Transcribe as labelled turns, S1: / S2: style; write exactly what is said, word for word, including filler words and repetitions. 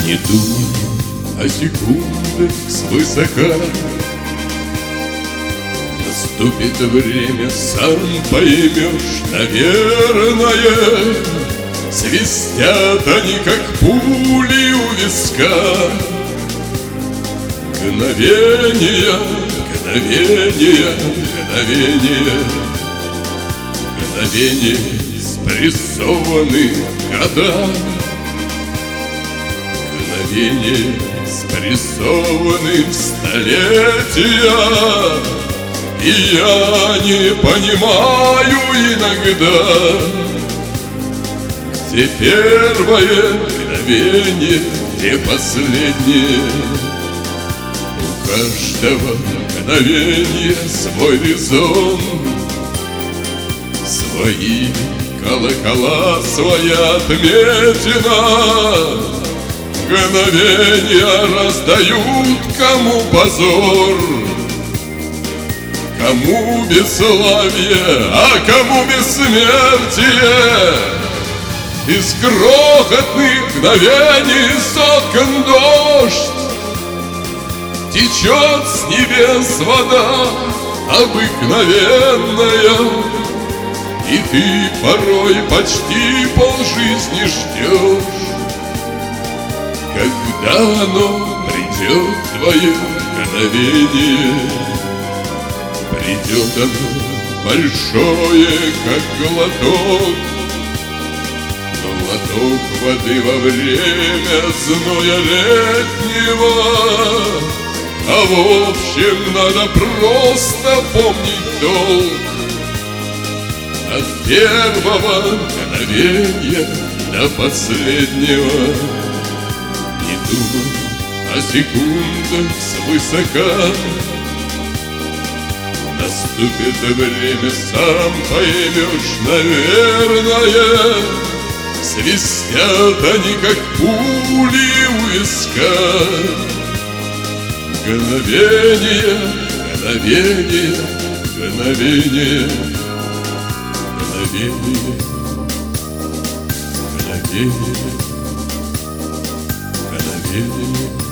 S1: Не думай о секундах свысока. Наступит время, сам поймешь, наверное. Свистят они, как пули у виска. Мгновения, мгновения, мгновения, мгновения спрессованы года. Мгновения спрессованы в столетия. И я не понимаю иногда, где первое мгновение, где последнее. У каждого мгновения свой резон, свои колокола, своя отметина. Мгновения раздают кому позор, кому бесславие, а кому бессмертие. Из крохотных мгновений соткан дождь, течет с небес вода обыкновенная. И ты порой почти полжизни ждешь, когда оно придет, твое мгновение. Придет оно большое, как глоток, глоток воды во время зноя летнего. А в общем надо просто помнить долг. От первого мгновения до последнего. Не думай о секундах свысока. Наступит время, сам поймешь, наверное. Свистят они, как пули у виска. Мгновение, мгновение, мгновение, мгновение, мгновение, мгновение.